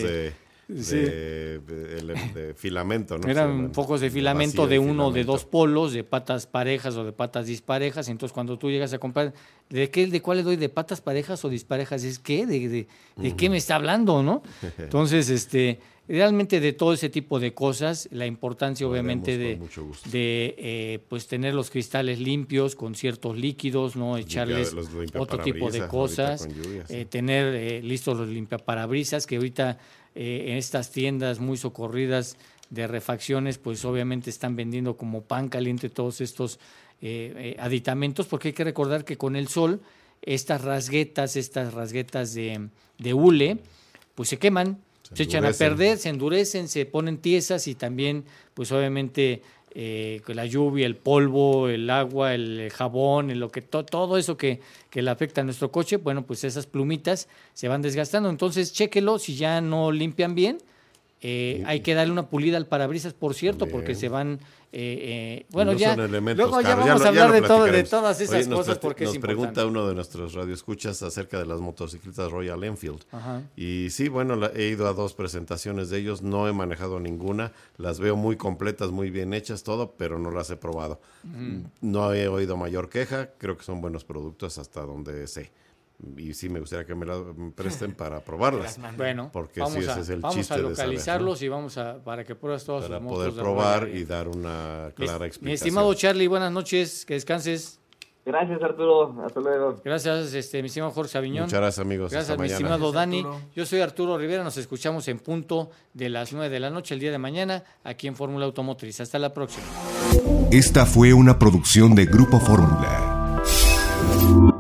S7: de filamento, ¿no?
S4: Eran focos de filamento de uno o de 2 polos, de patas parejas o de patas disparejas. Entonces, cuando tú llegas a comprar, ¿de cuál le doy? ¿De patas parejas o disparejas? ¿Es qué? ¿De qué me está hablando, no? Entonces, realmente de todo ese tipo de cosas, la importancia obviamente de pues tener los cristales limpios con ciertos líquidos, no echarles otro tipo de cosas, tener listos los limpiaparabrisas, que ahorita en estas tiendas muy socorridas de refacciones, pues obviamente están vendiendo como pan caliente todos estos aditamentos, porque hay que recordar que con el sol estas rasguetas de hule, pues se queman, se echan a perder, se endurecen, se ponen tiesas y también, pues obviamente, la lluvia, el polvo, el agua, el jabón, todo eso que le afecta a nuestro coche, bueno, pues esas plumitas se van desgastando. Entonces, chéquelo, si ya no limpian bien, hay que darle una pulida al parabrisas, por cierto, porque se van... bueno, ya luego ya vamos a hablar de todas esas cosas porque
S7: nos
S4: es importante.
S7: Pregunta uno de nuestros radioescuchas acerca de las motocicletas Royal Enfield.
S4: Ajá.
S7: Y sí, bueno, he ido a 2 presentaciones de ellos, no he manejado ninguna, las veo muy completas, muy bien hechas, todo, pero no las he probado. No he oído mayor queja, creo que son buenos productos hasta donde sé. Y sí me gustaría que me la presten para probarlas.
S4: Bueno,
S7: porque ese es el chiste de
S4: localizarlos
S7: saber, ¿no?
S4: y para que pruebes todas sus motos.
S7: Para poder probar y dar una clara explicación.
S4: Mi estimado Charlie, buenas noches, que descanses.
S6: Gracias, Arturo, hasta luego.
S4: Gracias, mi estimado Jorge Aviñón.
S7: Muchas gracias, amigos.
S4: Gracias, mi estimado Dani. Yo soy Arturo Rivera, nos escuchamos en punto de las 9 de la noche el día de mañana aquí en Fórmula Automotriz. Hasta la próxima.
S11: Esta fue una producción de Grupo Fórmula.